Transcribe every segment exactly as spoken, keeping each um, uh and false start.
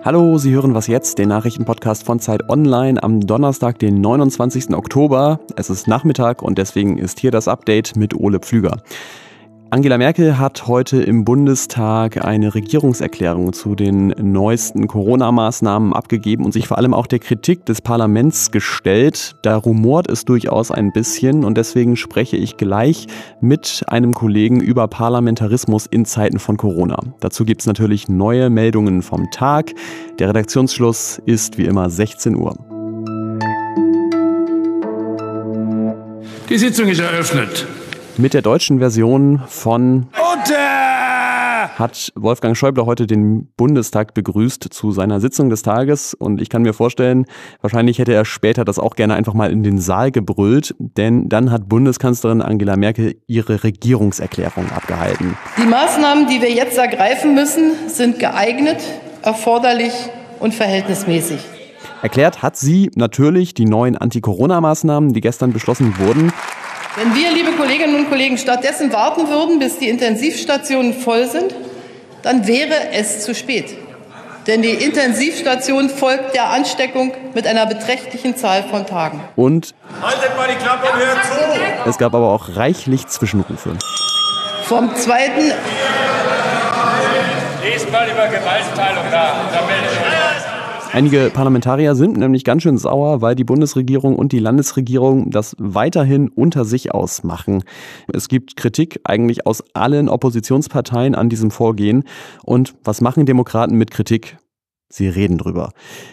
Hallo, Sie hören Was jetzt, den Nachrichtenpodcast von Zeit Online am Donnerstag, den neunundzwanzigsten Oktober. Es ist Nachmittag und deswegen ist hier das Update mit Ole Pflüger. Angela Merkel hat heute im Bundestag eine Regierungserklärung zu den neuesten Corona-Maßnahmen abgegeben und sich vor allem auch der Kritik des Parlaments gestellt. Da rumort es durchaus ein bisschen und deswegen spreche ich gleich mit einem Kollegen über Parlamentarismus in Zeiten von Corona. Dazu gibt es natürlich neue Meldungen vom Tag. Der Redaktionsschluss ist wie immer sechzehn Uhr. Die Sitzung ist eröffnet. Mit der deutschen Version von Unter! hat Wolfgang Schäuble heute den Bundestag begrüßt zu seiner Sitzung des Tages. Und ich kann mir vorstellen, wahrscheinlich hätte er später das auch gerne einfach mal in den Saal gebrüllt. Denn dann hat Bundeskanzlerin Angela Merkel ihre Regierungserklärung abgehalten. Die Maßnahmen, die wir jetzt ergreifen müssen, sind geeignet, erforderlich und verhältnismäßig. Erklärt hat sie natürlich die neuen Anti-Corona-Maßnahmen, die gestern beschlossen wurden. Wenn wir, liebe Kolleginnen und Kollegen, stattdessen warten würden, bis die Intensivstationen voll sind, dann wäre es zu spät. Denn die Intensivstation folgt der Ansteckung mit einer beträchtlichen Zahl von Tagen. Und Haltet mal die Klappe und hört zu! Es gab aber auch reichlich Zwischenrufe. Vom zweiten... Lest mal über Gewaltenteilung da. Da meldet euch. Einige Parlamentarier sind nämlich ganz schön sauer, weil die Bundesregierung und die Landesregierung das weiterhin unter sich ausmachen. Es gibt Kritik eigentlich aus allen Oppositionsparteien an diesem Vorgehen. Und was machen Demokraten mit Kritik? Sie reden drüber.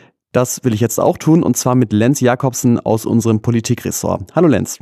Das will ich jetzt auch tun, und zwar mit Lenz Jakobsen aus unserem Politikressort. Hallo Lenz.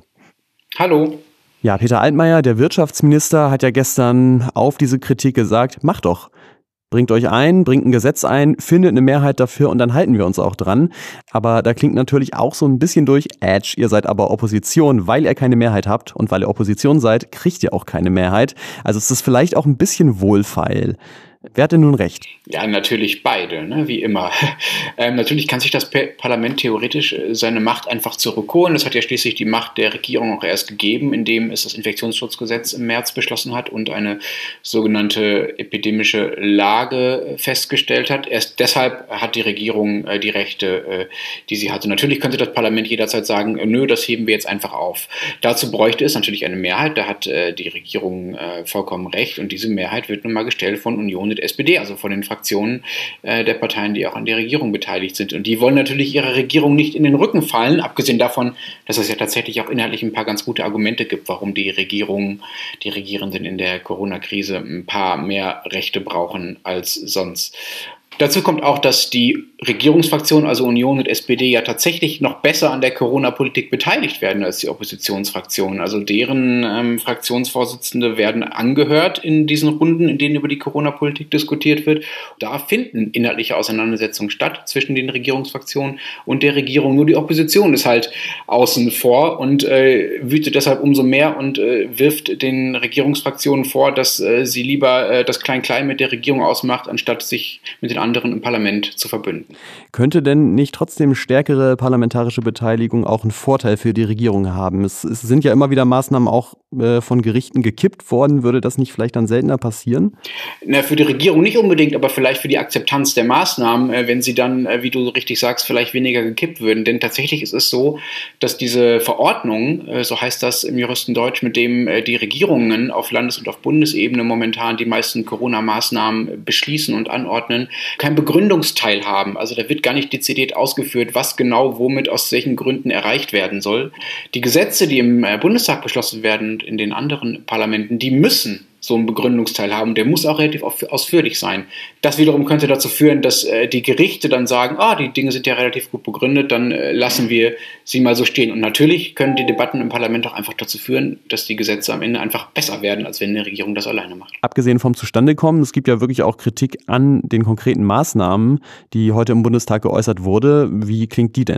Hallo. Ja, Peter Altmaier, der Wirtschaftsminister, hat ja gestern auf diese Kritik gesagt, macht doch. Bringt euch ein, bringt ein Gesetz ein, findet eine Mehrheit dafür und dann halten wir uns auch dran. Aber da klingt natürlich auch so ein bisschen durch, Edge, ihr seid aber Opposition, weil ihr keine Mehrheit habt. Und weil ihr Opposition seid, kriegt ihr auch keine Mehrheit. Also es ist vielleicht auch ein bisschen wohlfeil. Wer hat denn nun recht? Ja, natürlich beide, ne? Wie immer. Ähm, natürlich kann sich das Parlament theoretisch seine Macht einfach zurückholen. Das hat ja schließlich die Macht der Regierung auch erst gegeben, indem es das Infektionsschutzgesetz im März beschlossen hat und eine sogenannte epidemische Lage festgestellt hat. Erst deshalb hat die Regierung äh, die Rechte, äh, die sie hatte. Natürlich könnte das Parlament jederzeit sagen, äh, nö, das heben wir jetzt einfach auf. Dazu bräuchte es natürlich eine Mehrheit. Da hat äh, die Regierung äh, vollkommen recht. Und diese Mehrheit wird nun mal gestellt von Union und S P D, also von den Fraktionen äh, der Parteien, die auch an der Regierung beteiligt sind. Und die wollen natürlich ihrer Regierung nicht in den Rücken fallen, abgesehen davon, dass es ja tatsächlich auch inhaltlich ein paar ganz gute Argumente gibt, warum die Regierung, die Regierenden in der Corona-Krise ein paar mehr Rechte brauchen als sonst. Dazu kommt auch, dass die Regierungsfraktionen, also Union und S P D, ja tatsächlich noch besser an der Corona-Politik beteiligt werden als die Oppositionsfraktionen. Also deren ähm, Fraktionsvorsitzende werden angehört in diesen Runden, in denen über die Corona-Politik diskutiert wird. Da finden inhaltliche Auseinandersetzungen statt zwischen den Regierungsfraktionen und der Regierung. Nur die Opposition ist halt außen vor und äh, wütet deshalb umso mehr und äh, wirft den Regierungsfraktionen vor, dass äh, sie lieber äh, das Klein-Klein mit der Regierung ausmacht, anstatt sich mit den anderen im Parlament zu verbünden. Könnte denn nicht trotzdem stärkere parlamentarische Beteiligung auch einen Vorteil für die Regierung haben? Es, es sind ja immer wieder Maßnahmen auch äh, von Gerichten gekippt worden. Würde das nicht vielleicht dann seltener passieren? Na, für die Regierung nicht unbedingt, aber vielleicht für die Akzeptanz der Maßnahmen, äh, wenn sie dann, äh, wie du richtig sagst, vielleicht weniger gekippt würden. Denn tatsächlich ist es so, dass diese Verordnung, äh, so heißt das im Juristendeutsch, mit dem äh, die Regierungen auf Landes- und auf Bundesebene momentan die meisten Corona-Maßnahmen beschließen und anordnen, kein Begründungsteil haben. Also da wird gar nicht dezidiert ausgeführt, was genau womit aus welchen Gründen erreicht werden soll. Die Gesetze, die im Bundestag beschlossen werden und in den anderen Parlamenten, die müssen so einen Begründungsteil haben. Der muss auch relativ ausführlich sein. Das wiederum könnte dazu führen, dass äh, die Gerichte dann sagen, ah, die Dinge sind ja relativ gut begründet, dann äh, lassen wir sie mal so stehen. Und natürlich können die Debatten im Parlament auch einfach dazu führen, dass die Gesetze am Ende einfach besser werden, als wenn eine Regierung das alleine macht. Abgesehen vom Zustandekommen, es gibt ja wirklich auch Kritik an den konkreten Maßnahmen, die heute im Bundestag geäußert wurde. Wie klingt die denn?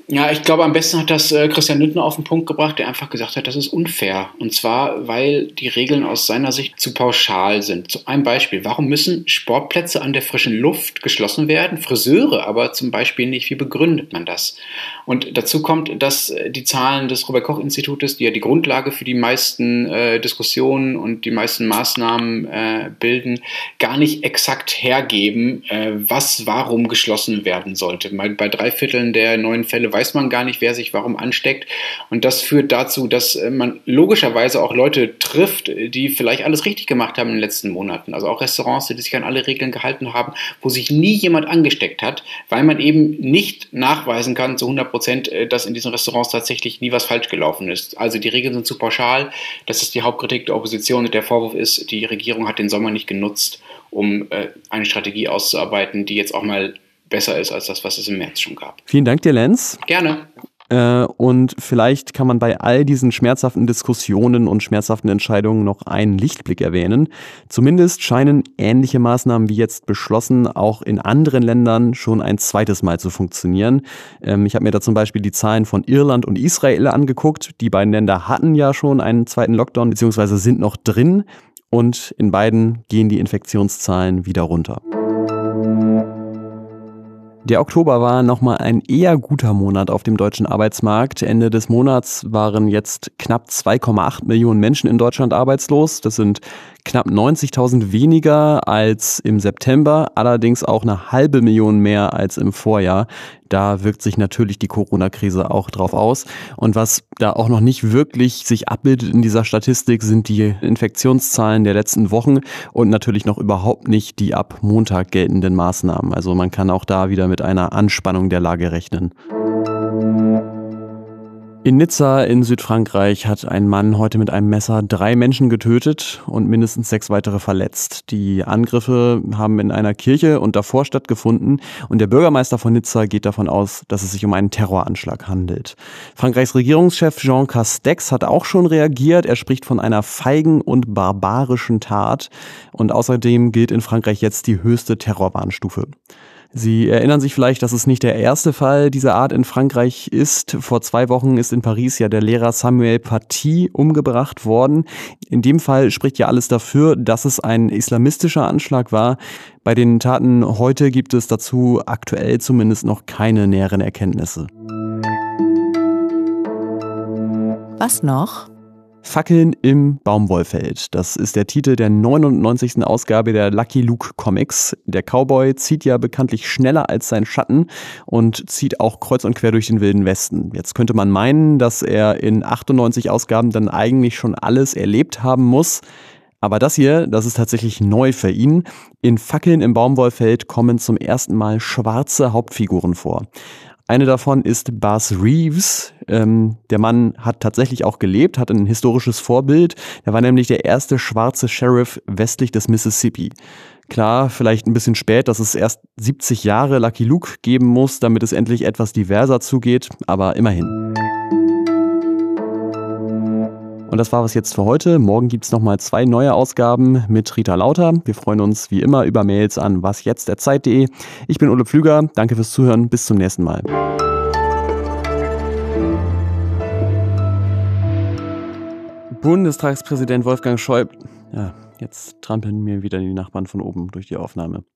Ja, ich glaube, am besten hat das äh, Christian Lindner auf den Punkt gebracht, der einfach gesagt hat, das ist unfair. Und zwar, weil die Regeln aus seiner Sicht zu pauschal sind. Zu einem Beispiel, warum müssen Sportplätze an der frischen Luft geschlossen werden, Friseure aber zum Beispiel nicht? Wie begründet man das? Und dazu kommt, dass die Zahlen des Robert-Koch-Institutes, die ja die Grundlage für die meisten äh, Diskussionen und die meisten Maßnahmen äh, bilden, gar nicht exakt hergeben, äh, was warum geschlossen werden sollte. Bei, bei drei Vierteln der neuen Fälle weiß man gar nicht, wer sich warum ansteckt. Und das führt dazu, dass man logischerweise auch Leute trifft, die vielleicht alles richtig gemacht haben in den letzten Monaten. Also auch Restaurants, die sich an alle Regeln gehalten haben, wo sich nie jemand angesteckt hat, weil man eben nicht nachweisen kann zu hundert Prozent, dass in diesen Restaurants tatsächlich nie was falsch gelaufen ist. Also die Regeln sind zu pauschal. Das ist die Hauptkritik der Opposition. Und der Vorwurf ist, die Regierung hat den Sommer nicht genutzt, um eine Strategie auszuarbeiten, die jetzt auch mal besser ist als das, was es im März schon gab. Vielen Dank dir, Lenz. Gerne. Äh, und vielleicht kann man bei all diesen schmerzhaften Diskussionen und schmerzhaften Entscheidungen noch einen Lichtblick erwähnen. Zumindest scheinen ähnliche Maßnahmen wie jetzt beschlossen auch in anderen Ländern schon ein zweites Mal zu funktionieren. Ähm, ich habe mir da zum Beispiel die Zahlen von Irland und Israel angeguckt. Die beiden Länder hatten ja schon einen zweiten Lockdown beziehungsweise sind noch drin. Und in beiden gehen die Infektionszahlen wieder runter. Der Oktober war nochmal ein eher guter Monat auf dem deutschen Arbeitsmarkt. Ende des Monats waren jetzt knapp zwei Komma acht Millionen Menschen in Deutschland arbeitslos. Das sind knapp neunzigtausend weniger als im September, allerdings auch eine halbe Million mehr als im Vorjahr. Da wirkt sich natürlich die Corona-Krise auch drauf aus. Und was da auch noch nicht wirklich sich abbildet in dieser Statistik, sind die Infektionszahlen der letzten Wochen und natürlich noch überhaupt nicht die ab Montag geltenden Maßnahmen. Also man kann auch da wieder mit einer Anspannung der Lage rechnen. In Nizza in Südfrankreich hat ein Mann heute mit einem Messer drei Menschen getötet und mindestens sechs weitere verletzt. Die Angriffe haben in einer Kirche und davor stattgefunden und der Bürgermeister von Nizza geht davon aus, dass es sich um einen Terroranschlag handelt. Frankreichs Regierungschef Jean Castex hat auch schon reagiert. Er spricht von einer feigen und barbarischen Tat und außerdem gilt in Frankreich jetzt die höchste Terrorwarnstufe. Sie erinnern sich vielleicht, dass es nicht der erste Fall dieser Art in Frankreich ist. Vor zwei Wochen ist in Paris ja der Lehrer Samuel Paty umgebracht worden. In dem Fall spricht ja alles dafür, dass es ein islamistischer Anschlag war. Bei den Taten heute gibt es dazu aktuell zumindest noch keine näheren Erkenntnisse. Was noch? Fackeln im Baumwollfeld. Das ist der Titel der neunundneunzigsten Ausgabe der Lucky Luke Comics. Der Cowboy zieht ja bekanntlich schneller als sein Schatten und zieht auch kreuz und quer durch den Wilden Westen. Jetzt könnte man meinen, dass er in achtundneunzig Ausgaben dann eigentlich schon alles erlebt haben muss. Aber das hier, das ist tatsächlich neu für ihn. In Fackeln im Baumwollfeld kommen zum ersten Mal schwarze Hauptfiguren vor. Eine davon ist Buzz Reeves. Ähm, der Mann hat tatsächlich auch gelebt, hat ein historisches Vorbild. Er war nämlich der erste schwarze Sheriff westlich des Mississippi. Klar, vielleicht ein bisschen spät, dass es erst siebzig Jahre Lucky Luke geben muss, damit es endlich etwas diverser zugeht, aber immerhin. Und das war was jetzt für heute. Morgen gibt es nochmal zwei neue Ausgaben mit Rita Lauter. Wir freuen uns wie immer über Mails an wasjetzt at zeit punkt de. Ich bin Ole Pflüger. Danke fürs Zuhören. Bis zum nächsten Mal. Bundestagspräsident Wolfgang Schäuble. Ja, jetzt trampeln mir wieder die Nachbarn von oben durch die Aufnahme.